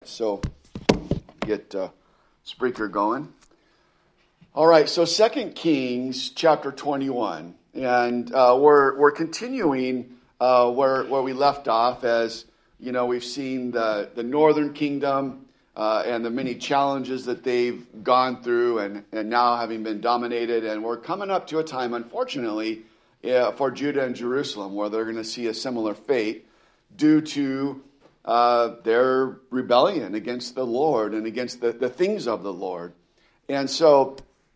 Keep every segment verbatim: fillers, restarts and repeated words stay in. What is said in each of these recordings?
So get uh, Spreaker going. All right, so Second Kings chapter twenty-one, and uh, we're we're continuing uh, where where we left off. As you know, we've seen the the Northern Kingdom uh, and the many challenges that they've gone through, and and now having been dominated, and we're coming up to a time, unfortunately, uh, for Judah and Jerusalem, where they're going to see a similar fate due to uh, their rebellion against the Lord and against the, the things of the Lord. And so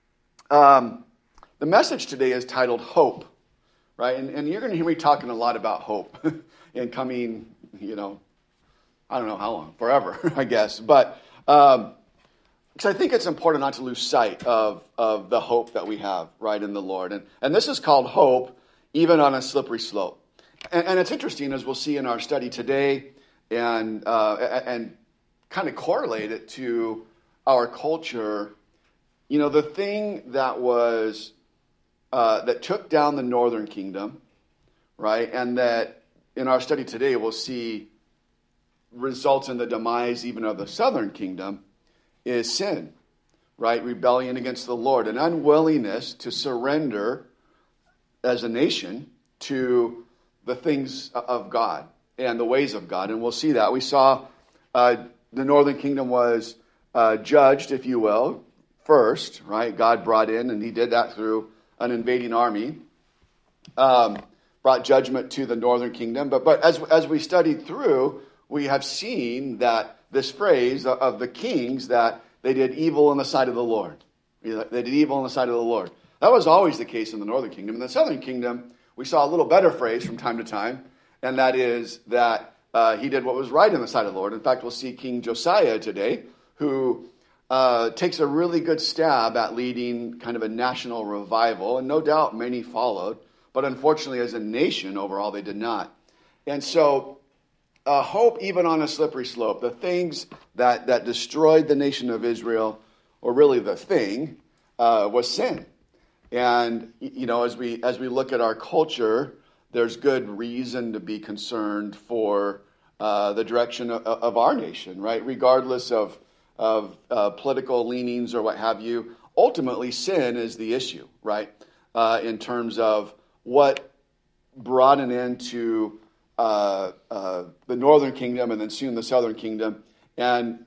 um, the message today is titled Hope, right? And, and you're going to hear me talking a lot about hope in coming, you know, I don't know how long, forever, I guess. But um, because I think it's important not to lose sight of, of the hope that we have, right, in the Lord. And, and this is called hope, even on a slippery slope. And, and it's interesting, as we'll see in our study today, and uh, and kind of correlate it to our culture. You know, the thing that was uh, that took down the Northern Kingdom, right, and that in our study today we'll see results in the demise even of the Southern Kingdom, is sin, right? Rebellion against the Lord, an unwillingness to surrender as a nation to the things of God and the ways of God. And we'll see that. We saw uh, the Northern Kingdom was uh, judged, if you will, first, right? God brought in, and he did that through an invading army, um, brought judgment to the Northern Kingdom. But but as as we studied through, we have seen that this phrase of the kings, that they did evil in the sight of the Lord. They did evil in the sight of the Lord. That was always the case in the Northern Kingdom. In the Southern Kingdom, we saw a little better phrase from time to time, and that is that uh, he did what was right in the sight of the Lord. In fact, we'll see King Josiah today, who uh, takes a really good stab at leading kind of a national revival, and no doubt many followed, but unfortunately as a nation overall, they did not. And so uh, hope even on a slippery slope, the things that, that destroyed the nation of Israel, or really the thing, uh, was sin. And, you know, as we as we look at our culture, there's good reason to be concerned for uh, the direction of, of our nation, right? Regardless of, of uh, political leanings or what have you, ultimately sin is the issue, right? Uh, in terms of what brought an end to uh, uh, the Northern Kingdom and then soon the Southern Kingdom, and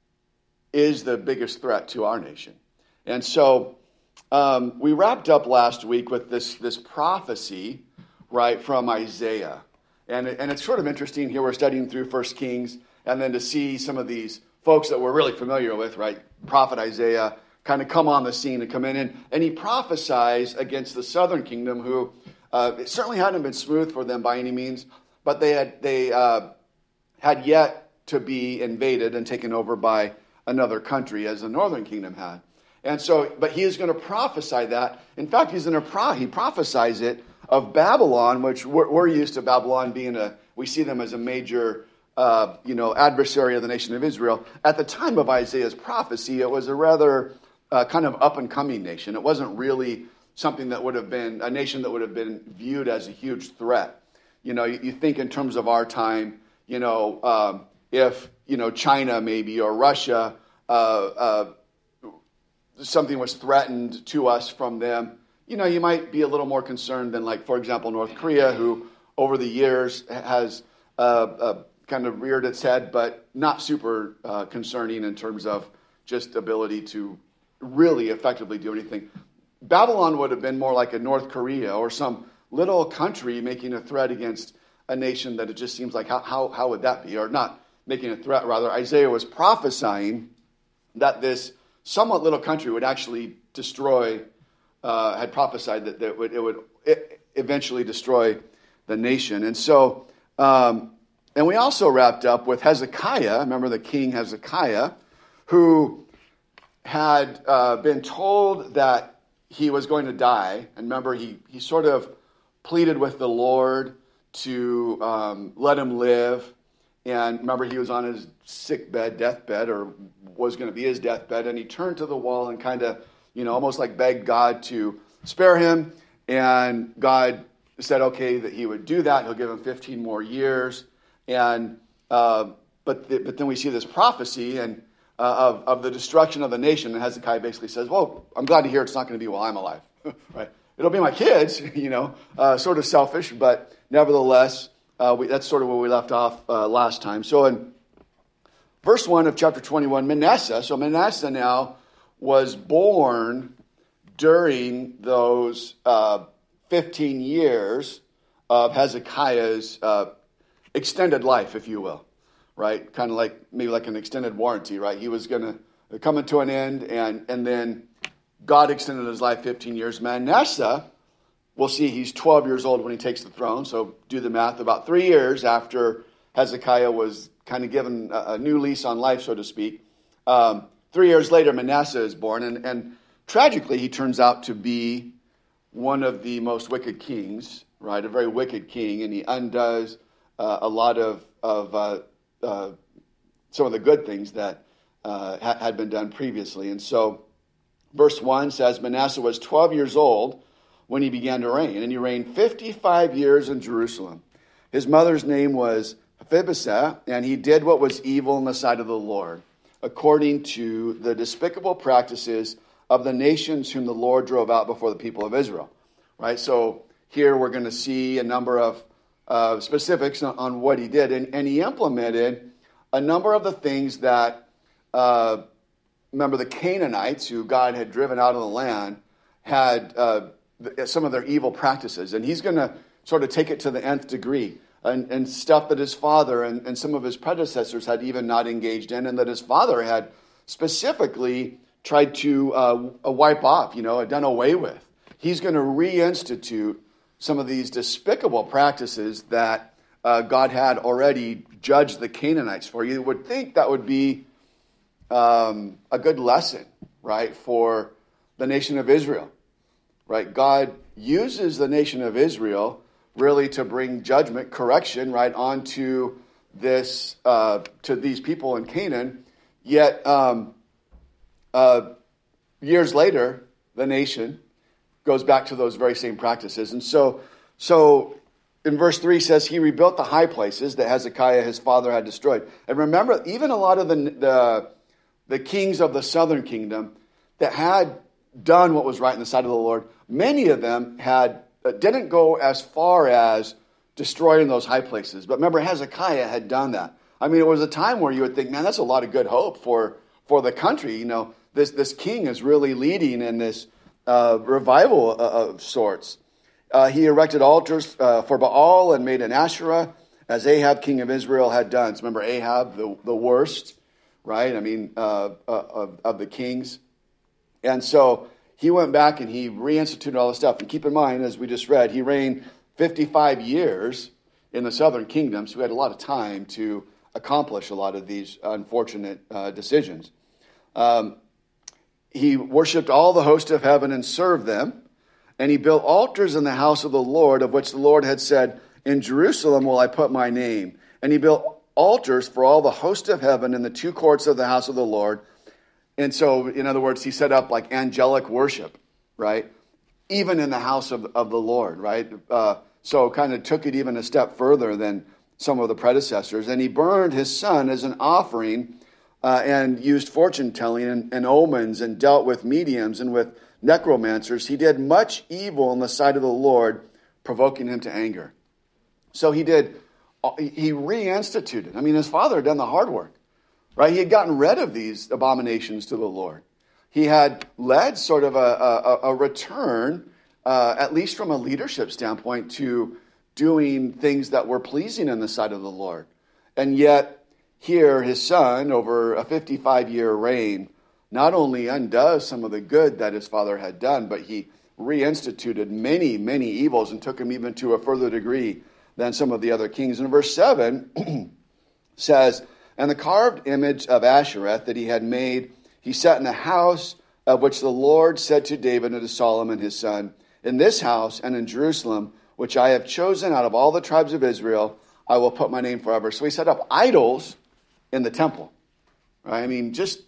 is the biggest threat to our nation. And so Um, we wrapped up last week with this this prophecy, right, from Isaiah. And, and it's sort of interesting here. We're studying through First Kings, and then to see some of these folks that we're really familiar with, right, Prophet Isaiah, kind of come on the scene and come in. And, and he prophesies against the Southern Kingdom, who uh, it certainly hadn't been smooth for them by any means, but they had they uh, had yet to be invaded and taken over by another country, as the Northern Kingdom had. And so, but he is going to prophesy that. In fact, he's going to pro- he prophesies it of Babylon, which we're, we're used to Babylon being a, we see them as a major, uh, you know, adversary of the nation of Israel. At the time of Isaiah's prophecy, it was a rather uh, kind of up and coming nation. It wasn't really something that would have been a nation that would have been viewed as a huge threat. You know, you, you think in terms of our time, you know, um, if you know China maybe or Russia. Uh, uh, something was threatened to us from them, you know, you might be a little more concerned than, like, for example, North Korea, who over the years has uh, uh, kind of reared its head, but not super uh, concerning in terms of just ability to really effectively do anything. Babylon would have been more like a North Korea or some little country making a threat against a nation that it just seems like, how how, how would that be? Or not making a threat, rather. Isaiah was prophesying that this somewhat little country would actually destroy, uh, had prophesied that, that it would, it would eventually destroy the nation. And so, um, and we also wrapped up with Hezekiah, remember the king Hezekiah, who had uh, been told that he was going to die. And remember, he, he sort of pleaded with the Lord to um, let him live. And remember, he was on his sick bed, deathbed, or was going to be his deathbed. And he turned to the wall and kind of, you know, almost like begged God to spare him. And God said, okay, that he would do that. He'll give him fifteen more years. And uh, but the, but then we see this prophecy and uh, of of the destruction of the nation, and Hezekiah basically says, "Well, I'm glad to hear it's not going to be while I'm alive, right? It'll be my kids, you know, uh, sort of selfish, but nevertheless, uh, we, that's sort of where we left off uh, last time." So in verse one of chapter twenty-one, Manasseh. So Manasseh now was born during those uh, fifteen years of Hezekiah's uh, extended life, if you will, right? Kind of like maybe like an extended warranty, right? He was going to come to an end, and and then God extended his life fifteen years. Manasseh, we'll see he's twelve years old when he takes the throne, so do the math. About three years after Hezekiah was kind of given a, a new lease on life, so to speak, um, three years later, Manasseh is born, and, and tragically, he turns out to be one of the most wicked kings, right? A very wicked king, and he undoes uh, a lot of of uh, uh, some of the good things that uh, ha- had been done previously. And so, verse one says, Manasseh was twelve years old when he began to reign, and he reigned fifty-five years in Jerusalem. His mother's name was Mephibosheth, and he did what was evil in the sight of the Lord, according to the despicable practices of the nations whom the Lord drove out before the people of Israel. Right? So here we're going to see a number of uh, specifics on, on what he did. And, and he implemented a number of the things that, uh, remember, the Canaanites, who God had driven out of the land, had uh, some of their evil practices. And he's going to sort of take it to the nth degree. And, and stuff that his father and, and some of his predecessors had even not engaged in, and that his father had specifically tried to uh, wipe off, you know, done away with. He's going to reinstitute some of these despicable practices that uh, God had already judged the Canaanites for. You would think that would be um, a good lesson, right, for the nation of Israel, right? God uses the nation of Israel really to bring judgment, correction, right, onto this, uh, to these people in Canaan. Yet, um, uh, years later, the nation goes back to those very same practices. And so, so in verse three says, he rebuilt the high places that Hezekiah, his father, had destroyed. And remember, even a lot of the, the, the kings of the southern kingdom that had done what was right in the sight of the Lord, many of them had didn't go as far as destroying those high places. But remember, Hezekiah had done that. I mean, it was a time where you would think, man, that's a lot of good hope for, for the country. You know, this, this king is really leading in this uh, revival of sorts. Uh, he erected altars uh, for Baal and made an Asherah, as Ahab, king of Israel, had done. So remember, Ahab, the, the worst, right? I mean, uh, uh, of, of the kings. And so he went back and he reinstituted all this stuff. And keep in mind, as we just read, he reigned fifty-five years in the southern kingdom, so he had a lot of time to accomplish a lot of these unfortunate uh, decisions. Um, he worshipped all the host of heaven and served them. And he built altars in the house of the Lord, of which the Lord had said, in Jerusalem will I put my name. And he built altars for all the host of heaven in the two courts of the house of the Lord. And so, in other words, he set up like angelic worship, right? Even in the house of, of the Lord, right? Uh, so kind of took it even a step further than some of the predecessors. And he burned his son as an offering uh, and used fortune telling and, and omens and dealt with mediums and with necromancers. He did much evil in the sight of the Lord, provoking him to anger. So he did, he reinstituted. I mean, his father had done the hard work. Right? He had gotten rid of these abominations to the Lord. He had led sort of a, a, a return, uh, at least from a leadership standpoint, to doing things that were pleasing in the sight of the Lord. And yet, here, his son, over a fifty-five-year reign, not only undoes some of the good that his father had done, but he reinstituted many, many evils and took him even to a further degree than some of the other kings. And verse seven says, and the carved image of Ashereth that he had made, he set in the house of which the Lord said to David and to Solomon his son, in this house and in Jerusalem, which I have chosen out of all the tribes of Israel, I will put my name forever. So he set up idols in the temple. Right? I mean, just,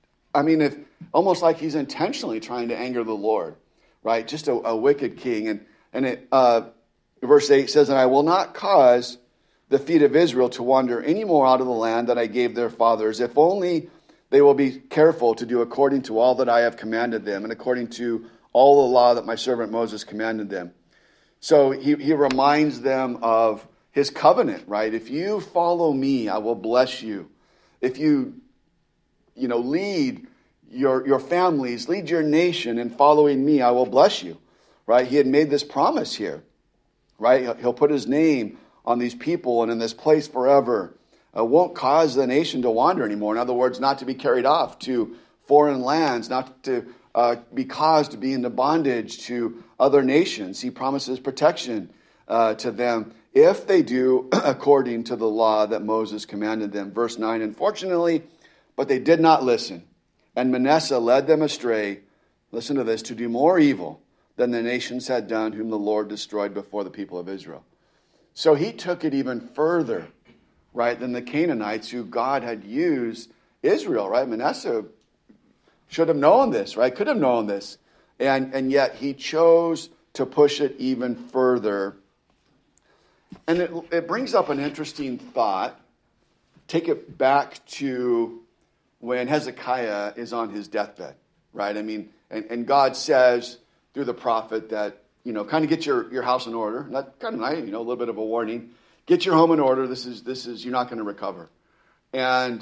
I mean, if almost like he's intentionally trying to anger the Lord, right? Just a, a wicked king. And, and it, uh, verse eight says, and I will not cause the feet of Israel to wander any more out of the land that I gave their fathers, if only they will be careful to do according to all that I have commanded them, and according to all the law that my servant Moses commanded them. So he, he reminds them of his covenant, right? If you follow me, I will bless you. If you, you know, lead your, your families, lead your nation in following me, I will bless you, right? He had made this promise here, right? He'll put his name on these people and in this place forever. Uh, won't cause the nation to wander anymore. In other words, not to be carried off to foreign lands, not to uh, be caused to be into bondage to other nations. He promises protection uh, to them if they do according to the law that Moses commanded them. Verse nine, unfortunately, but they did not listen. And Manasseh led them astray, listen to this, to do more evil than the nations had done, whom the Lord destroyed before the people of Israel. So he took it even further, right, than the Canaanites who God had used Israel, right? Manasseh should have known this, right? Could have known this. And, and yet he chose to push it even further. And it, it brings up an interesting thought. Take it back to when Hezekiah is on his deathbed, right? I mean, and, and God says through the prophet that, you know, kind of get your, your house in order. That's kind of nice, you know, a little bit of a warning. Get your home in order. This is, this is, you're not going to recover. And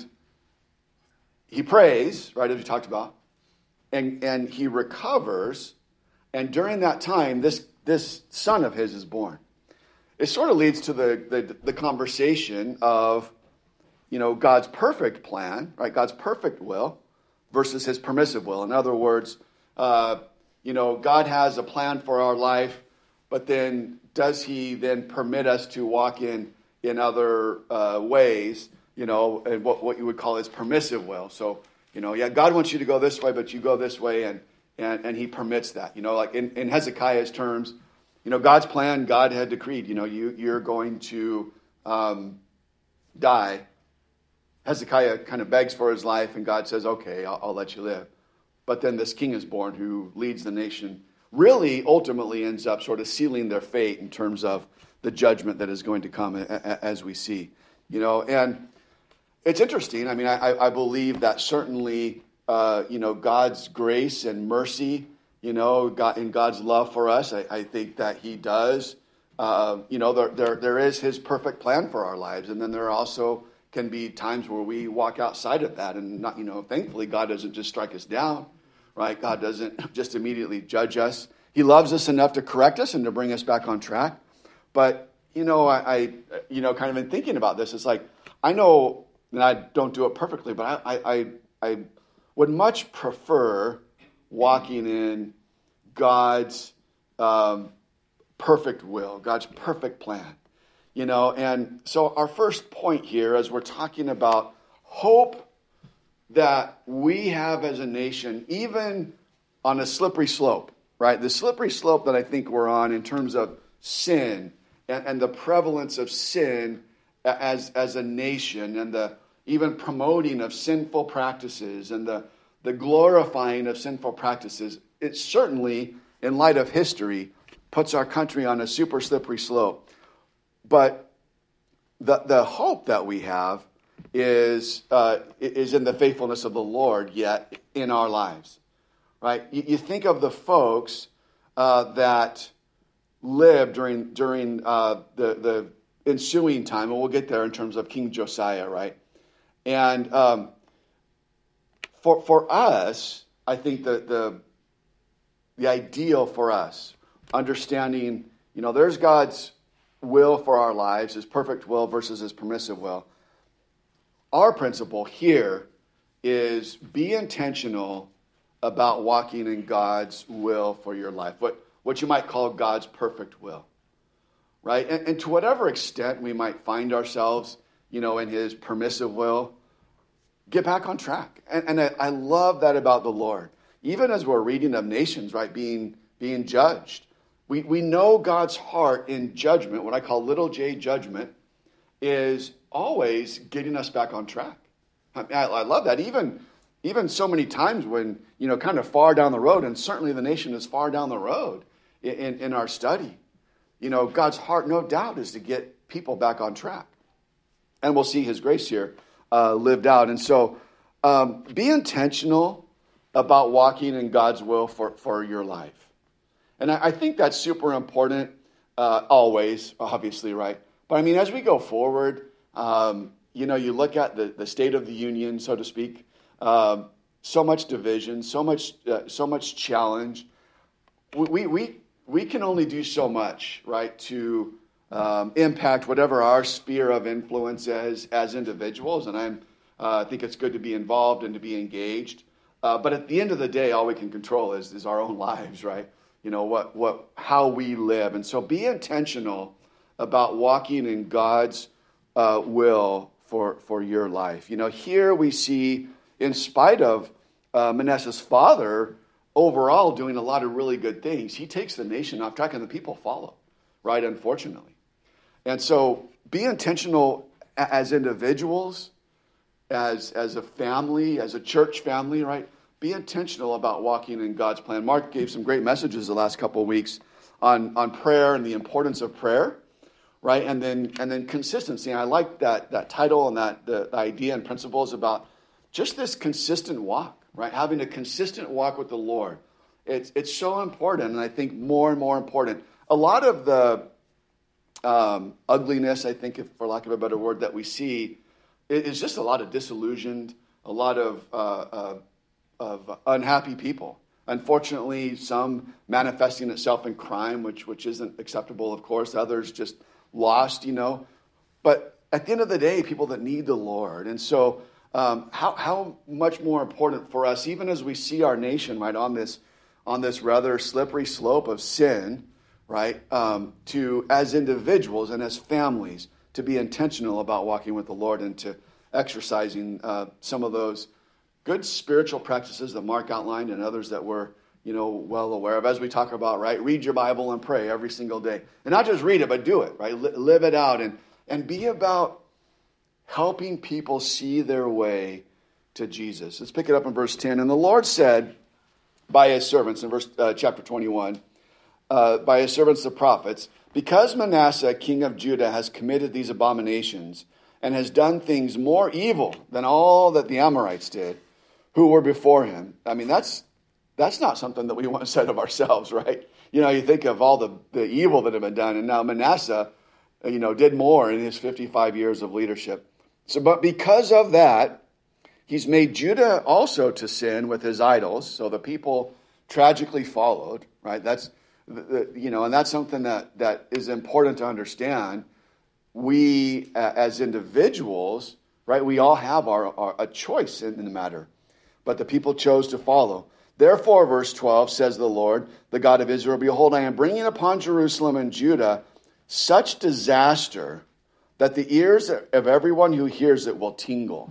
he prays, right, as we talked about, and, and he recovers. And during that time, this, this son of his is born. It sort of leads to the, the, the conversation of, you know, God's perfect plan, right, God's perfect will versus his permissive will. In other words, uh, you know, God has a plan for our life, but then does he then permit us to walk in in other uh, ways, you know, and what, what you would call his permissive will. So, you know, yeah, God wants you to go this way, but you go this way, and and, and he permits that. You know, like in, in Hezekiah's terms, you know, God's plan, God had decreed, you know, you, you're going to um, die. Hezekiah kind of begs for his life, and God says, okay, I'll, I'll let you live. But then this king is born who leads the nation, really ultimately ends up sort of sealing their fate in terms of the judgment that is going to come as we see. You know, and it's interesting. I mean, I, I believe that certainly, uh, you know, God's grace and mercy, you know, God, in God's love for us, I, I think that he does. Uh, you know, there, there there is his perfect plan for our lives. And then there also can be times where we walk outside of that. And, not, you know, thankfully, God doesn't just strike us down. Right? God doesn't just immediately judge us. He loves us enough to correct us and to bring us back on track. But, you know, I, I you know, kind of been thinking about this. It's like, I know that I don't do it perfectly, but I, I, I would much prefer walking in God's um, perfect will, God's perfect plan. You know, and so our first point here, as we're talking about hope that we have as a nation, even on a slippery slope, right? The slippery slope that I think we're on in terms of sin and, and the prevalence of sin as, as a nation, and the even promoting of sinful practices and the, the glorifying of sinful practices. It certainly, in light of history, puts our country on a super slippery slope. But the, the hope that we have is uh, is in the faithfulness of the Lord yet in our lives, right? You, you think of the folks uh, that lived during during uh, the the ensuing time, and we'll get there in terms of King Josiah, right? And um, for for us, I think the the the ideal for us, understanding, you know, there's God's will for our lives, his perfect will versus his permissive will. Our principle here is be intentional about walking in God's will for your life, what, what you might call God's perfect will, right? And, and to whatever extent we might find ourselves, you know, in his permissive will, get back on track. And, and I, I love that about the Lord. Even as we're reading of nations, right, being, being judged, we, we know God's heart in judgment, what I call little j judgment, is always getting us back on track. I, mean, I, I love that. Even, even so many times when, you know, kind of far down the road, and certainly the nation is far down the road in, in, in our study, you know, God's heart, no doubt, is to get people back on track. and we'll see his grace here uh, lived out. And so um, be intentional about walking in God's will for, for your life. And I, I think that's super important uh, always, obviously, right? But I mean, as we go forward, um, you know, you look at the, the state of the union, so to speak, uh, so much division, so much uh, so much challenge. We, we, we can only do so much, right, to um, impact whatever our sphere of influence is as individuals. And I'm, uh, I think it's good to be involved and to be engaged. Uh, but at the end of the day, all we can control is, is our own lives, right? You know, what, what, how we live. And so be intentional about walking in God's uh, will for, for your life. You know, here we see, in spite of uh, Manasseh's father overall doing a lot of really good things, he takes the nation off track and the people follow, right, unfortunately. And so be intentional as individuals, as, as a family, as a church family, right? Be intentional about walking in God's plan. Mark gave some great messages the last couple of weeks on, on prayer and the importance of prayer, right? And then and then consistency. And I like that that title and that the, the idea and principles about just this consistent walk, right? Having a consistent walk with the Lord. It's it's so important, and I think more and more important. A lot of the um, ugliness, I think, if, for lack of a better word, that we see is just a lot of disillusioned, a lot of uh, uh, of unhappy people. Unfortunately, some manifesting itself in crime, which which isn't acceptable, of course. Others just lost, you know. But at the end of the day, people that need the Lord. And so um, how how much more important for us, even as we see our nation, right, on this on this rather slippery slope of sin, right, um, to, as individuals and as families, to be intentional about walking with the Lord and to exercising uh, some of those good spiritual practices that Mark outlined and others that we're, you know, well aware of. As we talk about, right, read your Bible and pray every single day. And not just read it, but do it, right? Live it out and, and be about helping people see their way to Jesus. Let's pick it up in verse ten. And the Lord said by his servants, in verse uh, chapter twenty-one, uh, by his servants the prophets, because Manasseh, king of Judah, has committed these abominations and has done things more evil than all that the Amorites did, who were before him. I mean, that's that's not something that we want said of ourselves, right? You know, you think of all the, the evil that had been done, and now Manasseh, you know, did more in his fifty-five years of leadership. So, but because of that, he's made Judah also to sin with his idols. So the people tragically followed, right? That's, the, you know, and that's something that, that is important to understand. We, uh, as individuals, right, we all have our, our a choice in, in the matter. But the people chose to follow. Therefore, verse twelve, says the Lord, the God of Israel, behold, I am bringing upon Jerusalem and Judah such disaster that the ears of everyone who hears it will tingle.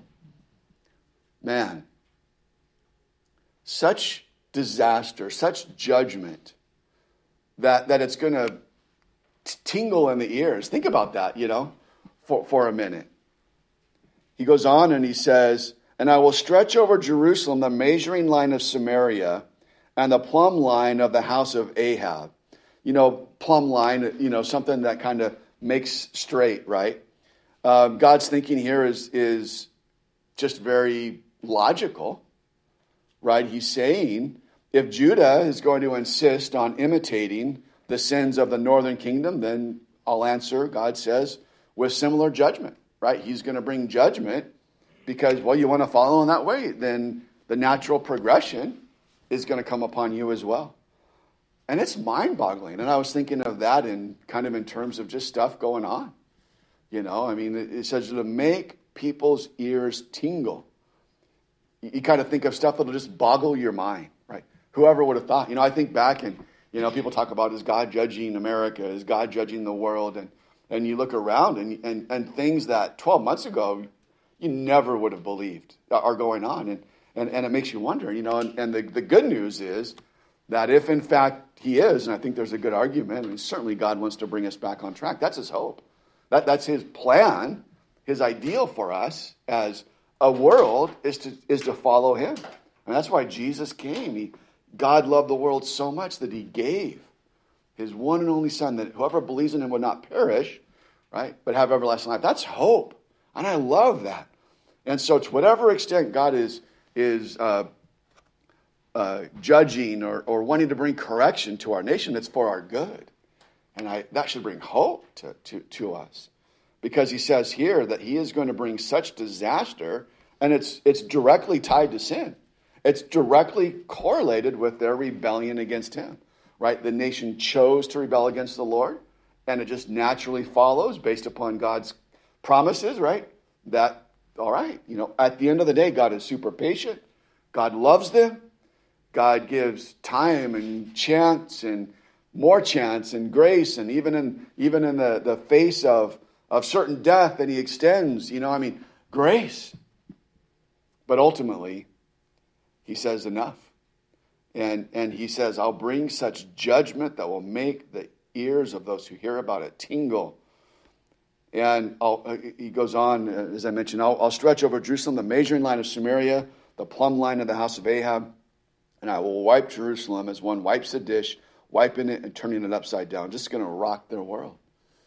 Man, such disaster, such judgment, that, that it's going to tingle in the ears. Think about that, you know, for, for a minute. He goes on and he says, and I will stretch over Jerusalem the measuring line of Samaria and the plumb line of the house of Ahab. You know, plumb line, you know, something that kind of makes straight, right? Uh, God's thinking here is, is just very logical, right? He's saying if Judah is going to insist on imitating the sins of the northern kingdom, then I'll answer, God says, with similar judgment, right? He's going to bring judgment because, well, you want to follow in that way, then the natural progression is going to come upon you as well. And it's mind-boggling. And I was thinking of that in kind of in terms of just stuff going on. You know, I mean, it says to make people's ears tingle. You kind of think of stuff that'll just boggle your mind, right? Whoever would have thought. You know, I think back and, you know, people talk about, is God judging America? Is God judging the world? And and you look around and and, and things that twelve months ago you never would have believed are going on. And and, and it makes you wonder, you know, and, and the, the good news is that if in fact he is, and I think there's a good argument, and certainly God wants to bring us back on track, that's his hope. That That's his plan, his ideal for us as a world is to is to follow him. And that's why Jesus came. He, God loved the world so much that he gave his one and only son, that whoever believes in him would not perish, right, but have everlasting life. That's hope. And I love that. And so to whatever extent God is, is uh, uh, judging or, or wanting to bring correction to our nation, it's for our good. And I, that should bring hope to, to, to us. Because he says here that he is going to bring such disaster, and it's it's directly tied to sin. It's directly correlated with their rebellion against him, right? The nation chose to rebel against the Lord, and it just naturally follows based upon God's promises, right? That, all right, you know, at the end of the day, God is super patient. God loves them. God gives time and chance and more chance and grace, and even in even in the, the face of, of certain death that he extends, you know, I mean, grace. But ultimately, he says enough. And, and he says, I'll bring such judgment that will make the ears of those who hear about it tingle. And I'll, he goes on, as I mentioned, I'll, I'll stretch over Jerusalem the measuring line of Samaria, the plumb line of the house of Ahab, and I will wipe Jerusalem as one wipes a dish, wiping it and turning it upside down. Just going to rock their world.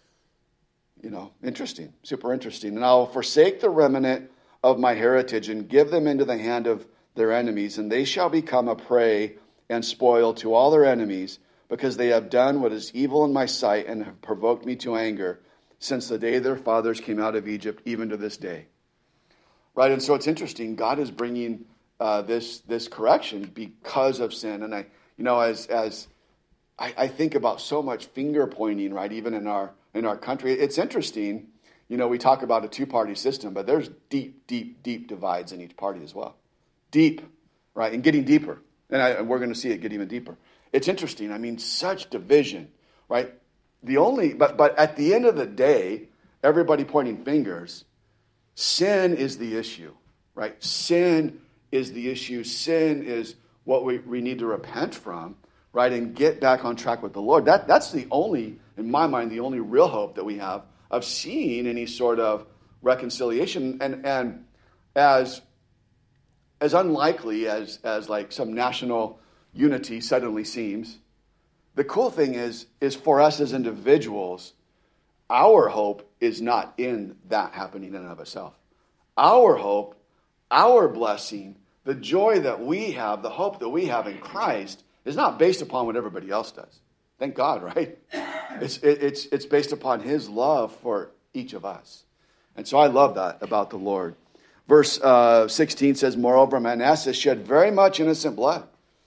You know, interesting, super interesting. And I'll forsake the remnant of my heritage and give them into the hand of their enemies, and they shall become a prey and spoil to all their enemies, because they have done what is evil in my sight and have provoked me to anger since the day their fathers came out of Egypt, even to this day. Right, and so it's interesting. God is bringing uh, this this correction because of sin, and I, you know, as as I, I think about so much finger pointing, right, even in our in our country, it's interesting. You know, we talk about a two-party system, but there's deep, deep, deep divides in each party as well. Deep, right, and getting deeper. And, I, and we're going to see it get even deeper. It's interesting. I mean, such division, right? The only, but but at the end of the day, everybody pointing fingers, sin is the issue, right? Sin is the issue. Sin is what we, we need to repent from, right, and get back on track with the Lord. That That's the only, in my mind, the only real hope that we have of seeing any sort of reconciliation. And and as as unlikely as as like some national unity suddenly seems, the cool thing is is for us as individuals, our hope is not in that happening in and of itself. Our hope, our blessing, the joy that we have, the hope that we have in Christ is not based upon what everybody else does. Thank God, right? It's it, it's it's based upon his love for each of us. And so I love that about the Lord. Verse uh, sixteen says, moreover, Manasseh shed very much innocent blood.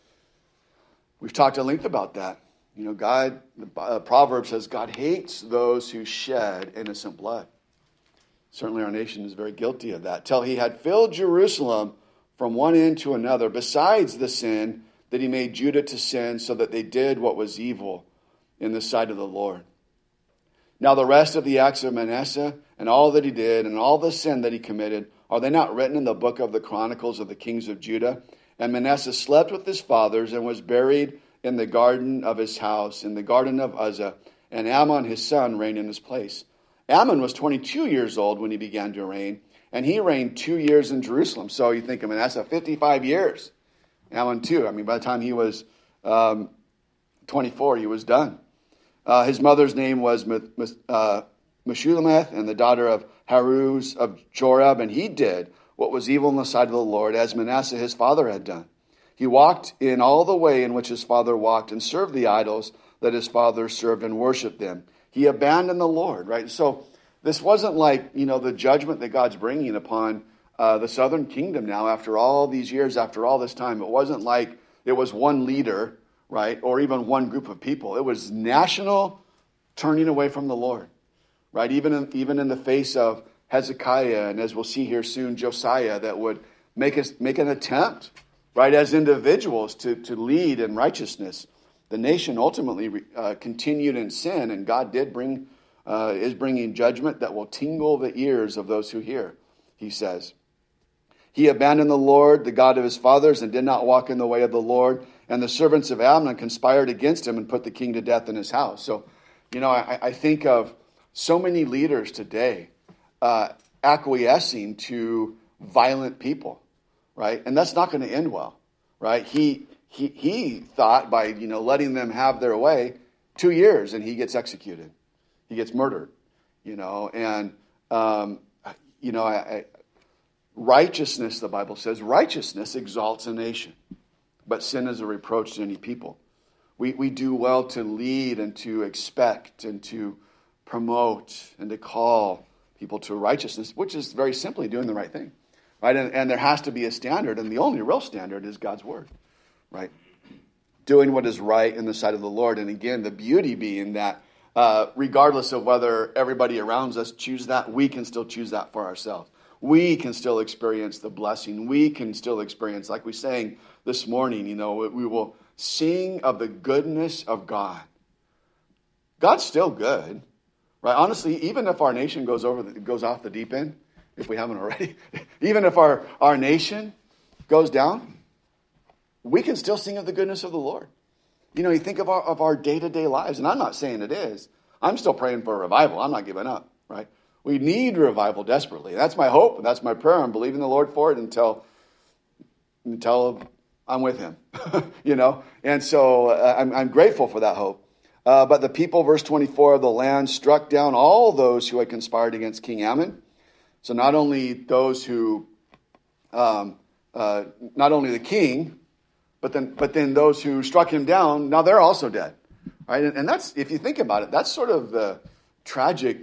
We've talked at length about that. You know, God, the uh, Proverbs says God hates those who shed innocent blood. Certainly our nation is very guilty of that. Till he had filled Jerusalem from one end to another, besides the sin that he made Judah to sin, so that they did what was evil in the sight of the Lord. Now the rest of the acts of Manasseh, and all that he did, and all the sin that he committed, are they not written in the book of the Chronicles of the kings of Judah? And Manasseh slept with his fathers, and was buried in the garden of his house, in the garden of Uzzah, and Amon his son reigned in his place. Amon was twenty-two years old when he began to reign, and he reigned two years in Jerusalem. So you think of Manasseh, fifty-five years. Amon too. I mean, by the time he was um, twenty-four, he was done. Uh, his mother's name was uh, Meshullemeth, and the daughter of Haruz of Jorab, and he did what was evil in the sight of the Lord, as Manasseh his father had done. He walked in all the way in which his father walked, and served the idols that his father served, and worshipped them. He abandoned the Lord, right? So this wasn't like, you know, the judgment that God's bringing upon Uh, the southern kingdom now, after all these years, after all this time. It wasn't like it was one leader, right, or even one group of people. It was national turning away from the Lord, right, even in, even in the face of Hezekiah, and as we'll see here soon, Josiah, that would make us make an attempt, right, as individuals to, to lead in righteousness. The nation ultimately uh, continued in sin, and God did bring uh, is bringing judgment that will tingle the ears of those who hear, he says. He abandoned the Lord, the God of his fathers, and did not walk in the way of the Lord. And the servants of Amnon conspired against him and put the king to death in his house. So, you know, I, I think of so many leaders today uh, acquiescing to violent people, right? And that's not going to end well, right? He he he thought by, you know, letting them have their way, two years and he gets executed. He gets murdered, you know, and um, you know, I, I, righteousness, the Bible says, righteousness exalts a nation, but sin is a reproach to any people. We, we do well to lead and to expect and to promote and to call people to righteousness, which is very simply doing the right thing, right? And, and there has to be a standard, and the only real standard is God's word, right? Doing what is right in the sight of the Lord. And again, the beauty being that uh, regardless of whether everybody around us choose that, we can still choose that for ourselves. We can still experience the blessing. We can still experience, like we sang this morning, you know, we will sing of the goodness of God. God's still good, right? Honestly, even if our nation goes over, the, goes off the deep end, if we haven't already, even if our, our nation goes down, we can still sing of the goodness of the Lord. You know, you think of our, of our day-to-day lives, and I'm not saying it is. I'm still praying for a revival. I'm not giving up, right? We need revival desperately. That's my hope, and that's my prayer. I'm believing the Lord for it until, until I'm with him, you know? And so uh, I'm, I'm grateful for that hope. Uh, but the people, verse twenty-four, of the land struck down all those who had conspired against King Ammon. So not only those who, um, uh, not only the king, but then but then those who struck him down, now they're also dead. Right? And, and that's, if you think about it, that's sort of the tragic,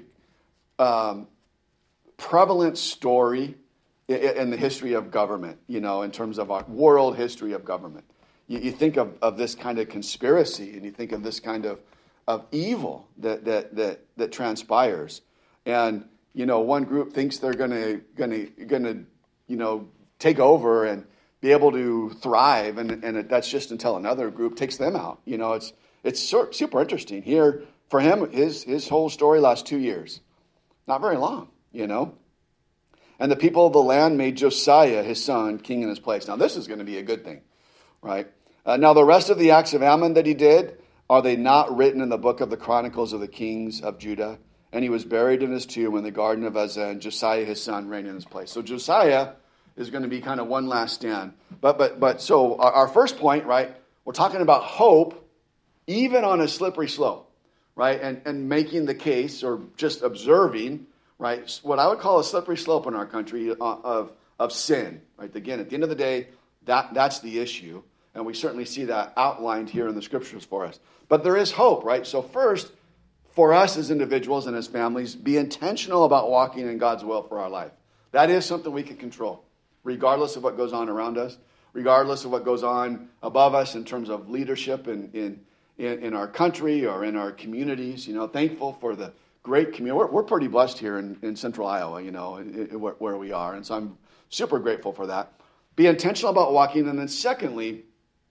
um, prevalent story in, in the history of government, you know, in terms of our world history of government. You, you think of, of this kind of conspiracy, and you think of this kind of, of evil that, that that that transpires. And, you know, one group thinks they're gonna gonna gonna, you know, take over and be able to thrive, and and it, that's just until another group takes them out. You know, it's it's super interesting. Here, for him, his his whole story lasts two years. Not very long, you know. And the people of the land made Josiah, his son, king in his place. Now, this is going to be a good thing, right? Uh, now, the rest of the acts of Ammon that he did, are they not written in the book of the Chronicles of the Kings of Judah? And he was buried in his tomb in the garden of Uzzah, and Josiah, his son, reigned in his place. So Josiah is going to be kind of one last stand. But but but so our, our first point, right? We're talking about hope, even on a slippery slope, right? And and making the case, or just observing, right? What I would call a slippery slope in our country of of sin, right? Again, at the end of the day, that that's the issue, and we certainly see that outlined here in the scriptures for us. But there is hope, right? So first, for us as individuals and as families, be intentional about walking in God's will for our life. That is something we can control, regardless of what goes on around us, regardless of what goes on above us in terms of leadership in in, in, in our country or in our communities. You know, thankful for the great community. We're, we're pretty blessed here in, in central Iowa, you know, in, in where, where we are. And so I'm super grateful for that. Be intentional about walking. And then secondly,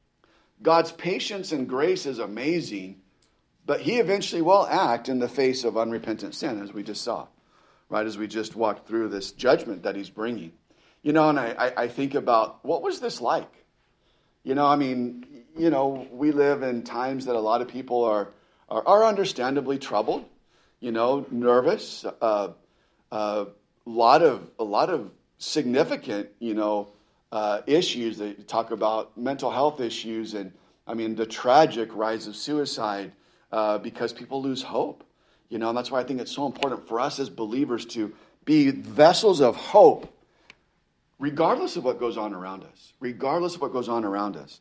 God's patience and grace is amazing, but he eventually will act in the face of unrepentant sin, as we just saw, right? As we just walked through this judgment that he's bringing. You know, and I, I think about, what was this like? You know, I mean, you know, we live in times that a lot of people are are, are understandably troubled, you know, nervous, a uh, uh, lot of a lot of significant, you know, uh, issues. They talk about mental health issues, and I mean the tragic rise of suicide uh, because people lose hope. You know, and that's why I think it's so important for us as believers to be vessels of hope, regardless of what goes on around us, regardless of what goes on around us.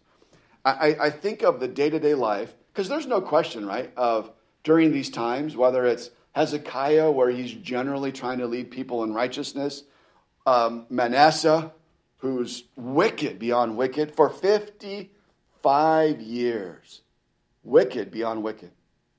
I, I think of the day-to-day life, because there's no question, right, of during these times, whether it's Hezekiah, where he's generally trying to lead people in righteousness, um, Manasseh, who's wicked beyond wicked for fifty-five years, wicked beyond wicked.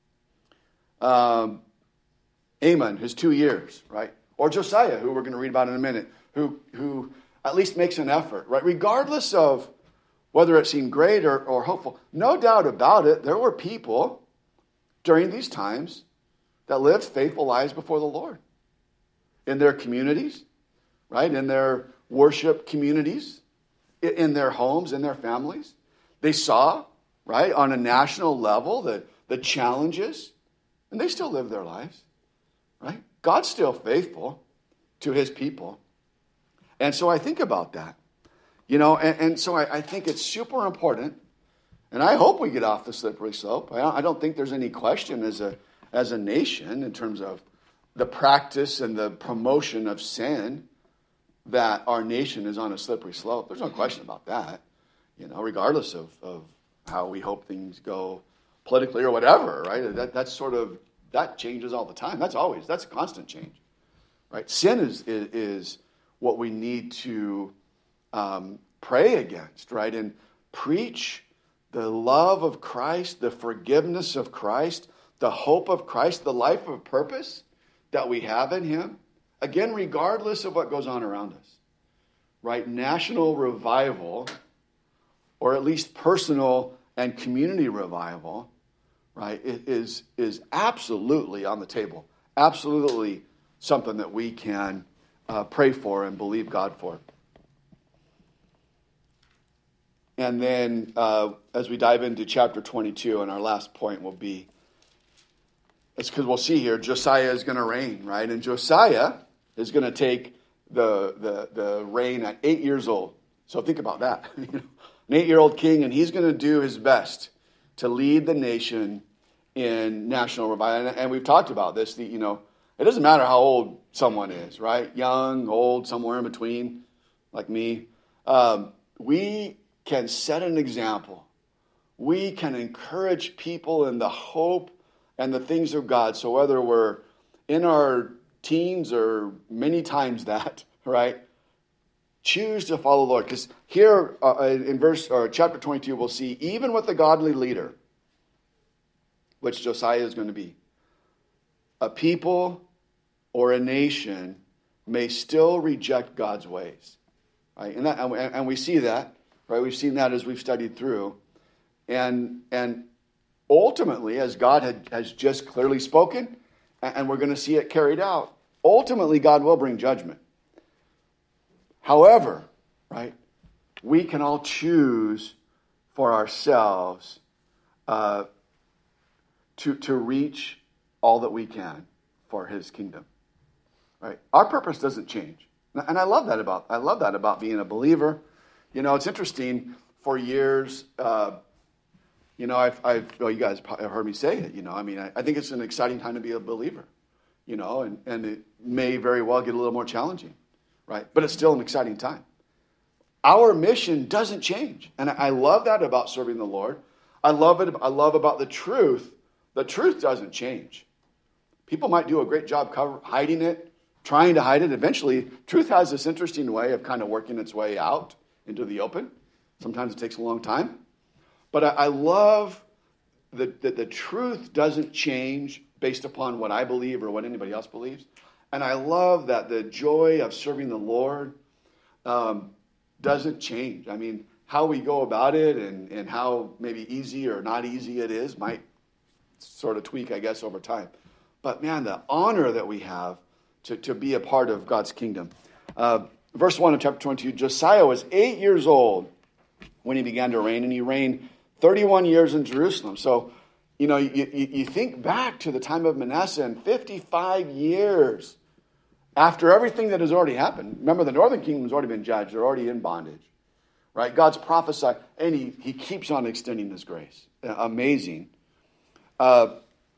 Um, Amon, his two years, right? Or Josiah, who we're going to read about in a minute, who who at least makes an effort, right? Regardless of whether it seemed great or, or hopeful, no doubt about it, there were people during these times that lived faithful lives before the Lord in their communities, right? In their worship communities, in their homes, in their families. They saw, right, on a national level, the, the challenges, and they still live their lives, right? God's still faithful to his people. And so I think about that, you know, and, and so I, I think it's super important, and I hope we get off the slippery slope. I, I don't think there's any question as a as a nation in terms of the practice and the promotion of sin, that our nation is on a slippery slope. There's no question about that. You know, regardless of, of how we hope things go politically or whatever, right? That that's sort of that changes all the time. That's always that's a constant change, right? Sin is is, is what we need to um, pray against, right? And preach the love of Christ, the forgiveness of Christ, the hope of Christ, the life of purpose that we have in Him. Again, regardless of what goes on around us, right? National revival, or at least personal and community revival, right, is, is absolutely on the table. Absolutely something that we can uh, pray for and believe God for. And then uh, as we dive into chapter twenty-two, and our last point will be, it's because we'll see here, Josiah is going to reign, right? And Josiah is going to take the, the, the reign at eight years old. So think about that. An eight-year-old king, and he's going to do his best to lead the nation in national revival. And we've talked about this. The, you know, it doesn't matter how old someone is, right? Young, old, somewhere in between, like me. Um, we can set an example. We can encourage people in the hope and the things of God. So whether we're in our teens or many times that, right? Choose to follow the Lord. Because here uh, in verse or chapter twenty-two, we'll see even with the godly leader, which Josiah is going to be, a people or a nation may still reject God's ways, right? And, that, and we see that, right? We've seen that as we've studied through, and and ultimately, as God had, has just clearly spoken, and we're going to see it carried out, ultimately God will bring judgment. However, right, we can all choose for ourselves uh, to, to reach all that we can for His kingdom. Right? Our purpose doesn't change. And I love that about I love that about being a believer. You know, it's interesting, for years, uh, you know, I've, I've well, you guys have heard me say it, you know, I mean, I, I think it's an exciting time to be a believer, you know, and, and it may very well get a little more challenging. Right? But it's still an exciting time. Our mission doesn't change. And I love that about serving the Lord. I love it. I love about the truth. The truth doesn't change. People might do a great job cover, hiding it, trying to hide it. Eventually, truth has this interesting way of kind of working its way out into the open. Sometimes it takes a long time. But I, I love that the, the truth doesn't change based upon what I believe or what anybody else believes. And I love that the joy of serving the Lord um, doesn't change. I mean, how we go about it and, and how maybe easy or not easy it is might sort of tweak, I guess, over time. But man, the honor that we have to, to be a part of God's kingdom. Uh, verse one of chapter twenty-two, Josiah was eight years old when he began to reign, and he reigned thirty-one years in Jerusalem. So, you know, you, you, you think back to the time of Manasseh, and fifty-five years after everything that has already happened. Remember, the northern kingdom has already been judged. They're already in bondage, right? God's prophesied, and he, he keeps on extending His grace. Amazing. Uh,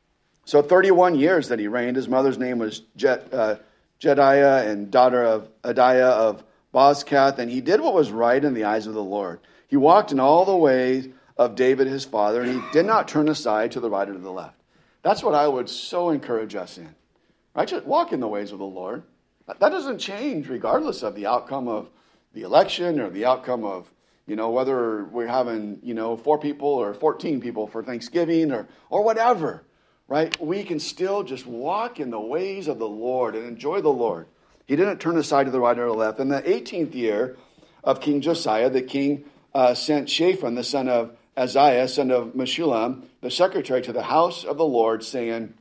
so thirty-one years that he reigned. His mother's name was Jet, uh, Jediah, and daughter of Adiah of Bozkath, and he did what was right in the eyes of the Lord. He walked in all the ways of David his father, and he did not turn aside to the right or to the left. That's what I would so encourage us in. Right? Just walk in the ways of the Lord. That doesn't change regardless of the outcome of the election or the outcome of, you know, whether we're having, you know, four people or fourteen people for Thanksgiving or or whatever. Right? We can still just walk in the ways of the Lord and enjoy the Lord. He didn't turn aside to the right or the left. In the eighteenth year of King Josiah, the king uh, sent Shaphan, the son of Azariah, son of Meshullam, the secretary, to the house of the Lord, saying,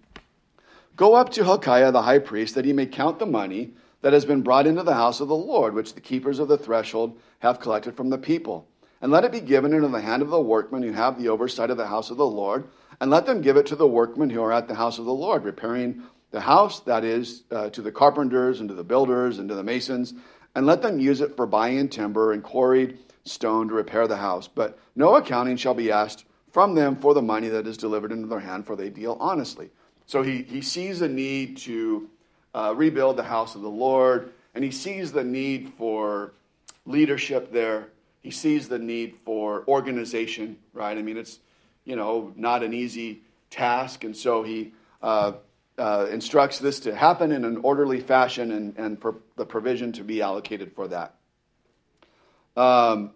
"Go up to Hilkiah the high priest, that he may count the money that has been brought into the house of the Lord, which the keepers of the threshold have collected from the people. And let it be given into the hand of the workmen who have the oversight of the house of the Lord, and let them give it to the workmen who are at the house of the Lord, repairing the house, that is, uh, to the carpenters and to the builders and to the masons, and let them use it for buying timber and quarried stone to repair the house. But no accounting shall be asked from them for the money that is delivered into their hand, for they deal honestly." So he, he sees a need to uh, rebuild the house of the Lord. And he sees the need for leadership there. He sees the need for organization, right? I mean, it's, you know, not an easy task. And so he uh, uh, instructs this to happen in an orderly fashion and, and for the provision to be allocated for that. Um,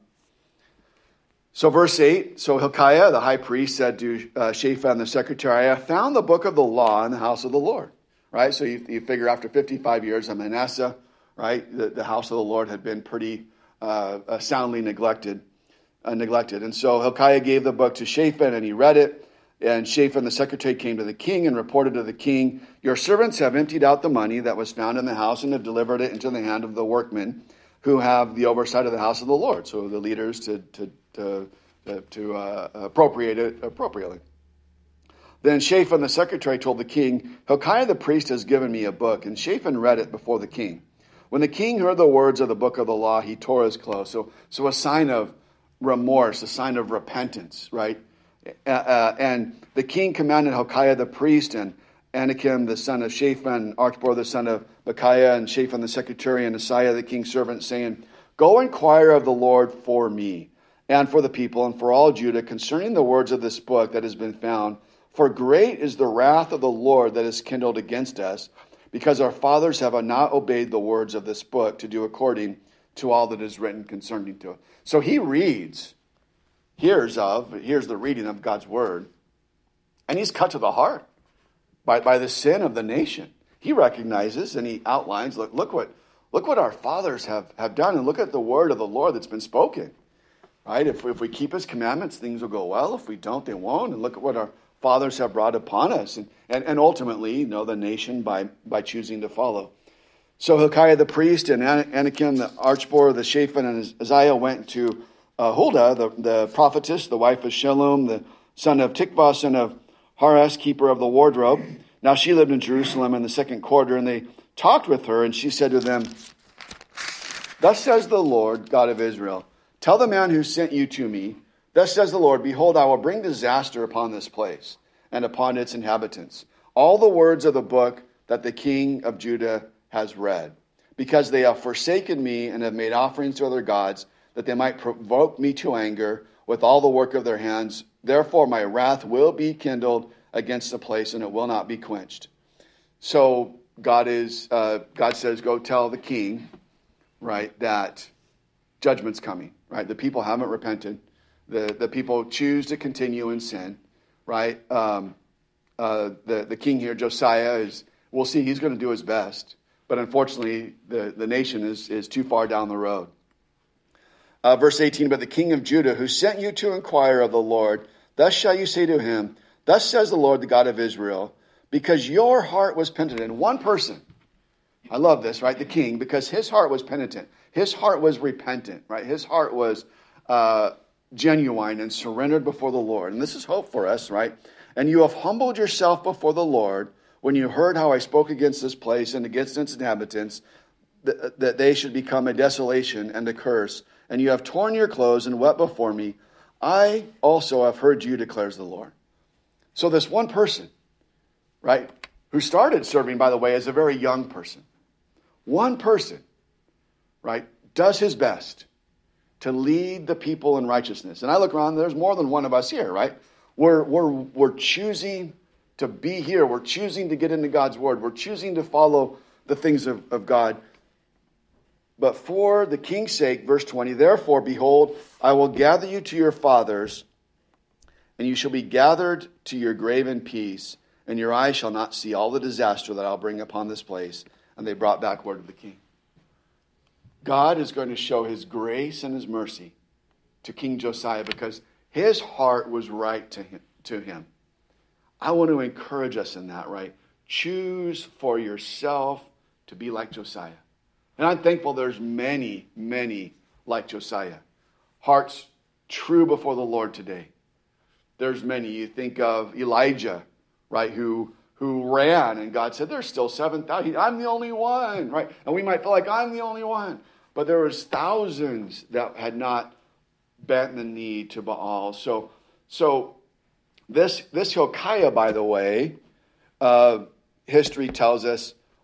so verse eight, so Hilkiah, the high priest, said to uh, Shaphan, the secretary, I found the book of the law in the house of the Lord, right? So you, you figure after fifty-five years of Manasseh, right, the, the house of the Lord had been pretty uh, uh, soundly neglected, uh, neglected. And so Hilkiah gave the book to Shaphan, and he read it. And Shaphan, the secretary, came to the king and reported to the king, your servants have emptied out the money that was found in the house and have delivered it into the hand of the workmen who have the oversight of the house of the Lord. So the leaders to to to, to uh, appropriate it appropriately. Then Shaphan, the secretary, told the king, Hilkiah the priest has given me a book. And Shaphan read it before the king. When the king heard the words of the book of the law, he tore his clothes. So, so a sign of remorse, a sign of repentance, right? Uh, uh, and the king commanded Hilkiah the priest and Anakim the son of Shaphan, Archbor the son of Bechiah, and Shaphan the secretary, and Asaiah the king's servant, saying, Go inquire of the Lord for me, and for the people, and for all Judah, concerning the words of this book that has been found. For great is the wrath of the Lord that is kindled against us, because our fathers have not obeyed the words of this book to do according to all that is written concerning to it. So he reads, hears of, hears the reading of God's word, and he's cut to the heart by, by the sin of the nation. He recognizes and he outlines, look, look what look what our fathers have, have done, and look at the word of the Lord that's been spoken. Right? If, if we keep his commandments, things will go well. If we don't, they won't. And look at what our fathers have brought upon us. And, and, and ultimately, you know, the nation by, by choosing to follow. So Hilkiah the priest and Anakim the archbor, the Shaphan, and Isaiah went to uh, Huldah, the, the prophetess, the wife of Shallum, the son of Tikvah, son of Haras, keeper of the wardrobe. Now she lived in Jerusalem in the second quarter, and they talked with her, and she said to them, Thus says the Lord, God of Israel, tell the man who sent you to me, Thus says the Lord, Behold, I will bring disaster upon this place and upon its inhabitants. All the words of the book that the king of Judah has read, because they have forsaken me and have made offerings to other gods, that they might provoke me to anger with all the work of their hands. Therefore my wrath will be kindled against the place, and it will not be quenched. So God is uh, God says, go tell the king, right, that judgment's coming. Right, the people haven't repented. The the people choose to continue in sin. Right, um, uh, the the king here, Josiah, is. We'll see. He's going to do his best, but unfortunately, the the nation is is too far down the road. Uh, verse eighteen. But the king of Judah, who sent you to inquire of the Lord, thus shall you say to him, Thus says the Lord, the God of Israel, because your heart was penitent. One person, I love this, right? The king, because his heart was penitent. His heart was repentant, right? His heart was uh, genuine and surrendered before the Lord. And this is hope for us, right? And you have humbled yourself before the Lord when you heard how I spoke against this place and against its inhabitants, that, that they should become a desolation and a curse. And you have torn your clothes and wept before me. I also have heard you, declares the Lord. So this one person, right, who started serving, by the way, as a very young person, one person, right, does his best to lead the people in righteousness. And I look around, there's more than one of us here, right? We're, we're, we're choosing to be here. We're choosing to get into God's word. We're choosing to follow the things of, of God. But for the king's sake, verse twenty, therefore, behold, I will gather you to your fathers, and you shall be gathered to your grave in peace, and your eyes shall not see all the disaster that I'll bring upon this place. And they brought back word of the king. God is going to show his grace and his mercy to King Josiah because his heart was right to him. To him. I want to encourage us in that, right? Choose for yourself to be like Josiah. And I'm thankful there's many, many like Josiah. Hearts true before the Lord today. There's many. You think of Elijah, right, who who ran, and God said, there's still seven thousand. I'm the only one, right? And we might feel like I'm the only one. But there was thousands that had not bent the knee to Baal. So, so this, this Hilkiah, by the way, uh, history tells us,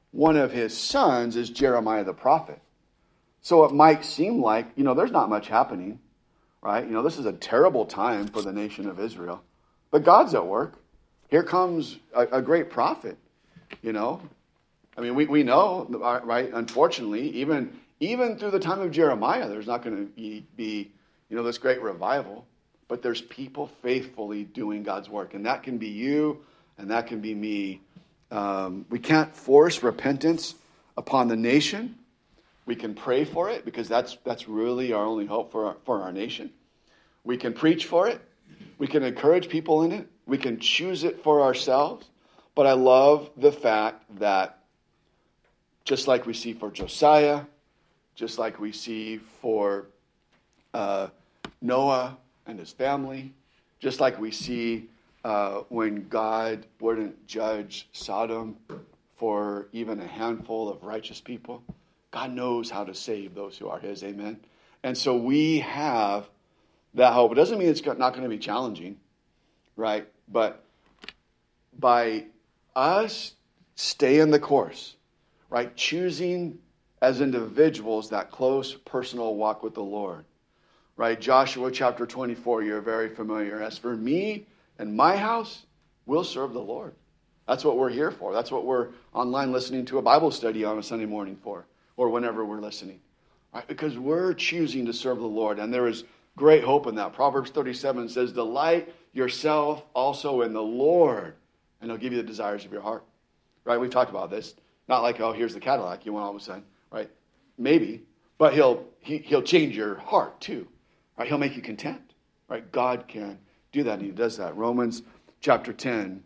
one of his sons is Jeremiah the prophet. So it might seem like, you know, there's not much happening, right? You know, this is a terrible time for the nation of Israel. But God's at work. Here comes a, a great prophet, you know. I mean, we, we know, right, unfortunately, even, even through the time of Jeremiah, there's not going to be, be, you know, this great revival. But there's people faithfully doing God's work. And that can be you, and that can be me. Um, we can't force repentance upon the nation. We can pray for it, because that's that's really our only hope for our, for our nation. We can preach for it. We can encourage people in it. We can choose it for ourselves. But I love the fact that just like we see for Josiah, just like we see for uh, Noah and his family, just like we see uh, when God wouldn't judge Sodom for even a handful of righteous people, God knows how to save those who are his, amen? And so we have that hope. It doesn't mean it's not going to be challenging, right? But by us staying the course, right, choosing as individuals that close personal walk with the Lord, right? Joshua chapter twenty-four, you're very familiar. As for me and my house, we'll serve the Lord. That's what we're here for. That's what we're online listening to a Bible study on a Sunday morning for, or whenever we're listening, right? Because we're choosing to serve the Lord, and there is great hope in that. Proverbs thirty-seven says, delight yourself also in the Lord, and he'll give you the desires of your heart, right? We've talked about this. Not like, oh, here's the Cadillac you want all of a sudden, right? Maybe, but he'll he, he'll change your heart too, right? He'll make you content, right? God can do that, and he does that. Romans chapter ten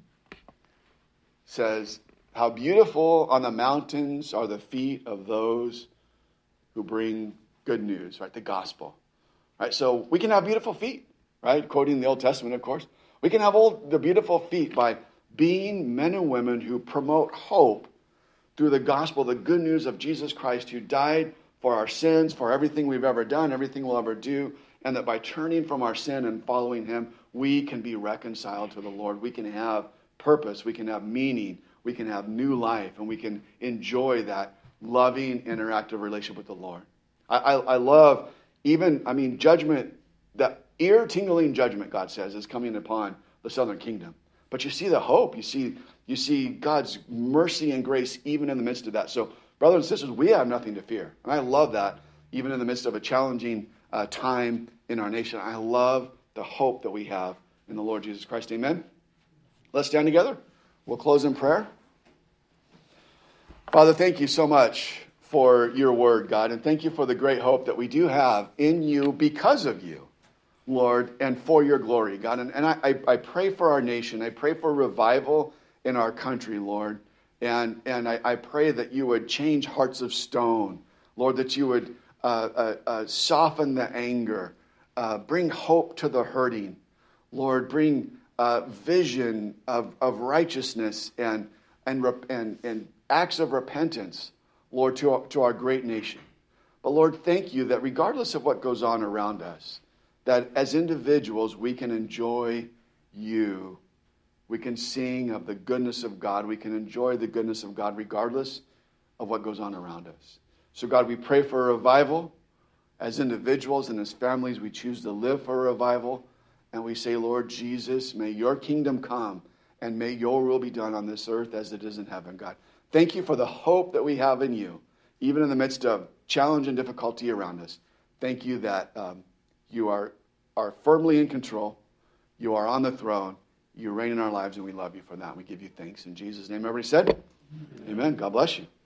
says, how beautiful on the mountains are the feet of those who bring good news, right? The gospel, right? So we can have beautiful feet, right? Quoting the Old Testament, of course. We can have all the beautiful feet by being men and women who promote hope through the gospel, the good news of Jesus Christ, who died for our sins, for everything we've ever done, everything we'll ever do, and that by turning from our sin and following him, we can be reconciled to the Lord. We can have purpose, we can have meaning, we can have new life, and we can enjoy that loving, interactive relationship with the Lord. I, I, I love even, I mean, judgment, the ear-tingling judgment, God says, is coming upon the southern kingdom. But you see the hope, you see You see God's mercy and grace even in the midst of that. So, brothers and sisters, we have nothing to fear. And I love that, even in the midst of a challenging uh, time in our nation. I love the hope that we have in the Lord Jesus Christ. Amen? Let's stand together. We'll close in prayer. Father, thank you so much for your word, God. And thank you for the great hope that we do have in you because of you, Lord, and for your glory, God. And, and I, I, I pray for our nation. I pray for revival in our country, Lord. And, and I, I pray that you would change hearts of stone, Lord, that you would uh, uh, uh, soften the anger, uh, bring hope to the hurting, Lord, bring uh, vision of, of righteousness and, and, and, and acts of repentance, Lord, to our, to our great nation. But Lord, thank you that regardless of what goes on around us, that as individuals we can enjoy you. We can sing of the goodness of God. We can enjoy the goodness of God regardless of what goes on around us. So God, we pray for a revival. As individuals and as families, we choose to live for a revival. And we say, Lord Jesus, may your kingdom come and may your will be done on this earth as it is in heaven, God. Thank you for the hope that we have in you, even in the midst of challenge and difficulty around us. Thank you that um, you are, are firmly in control. You are on the throne. You reign in our lives, and we love you for that. We give you thanks in Jesus' name. Everybody said, amen. Amen. God bless you.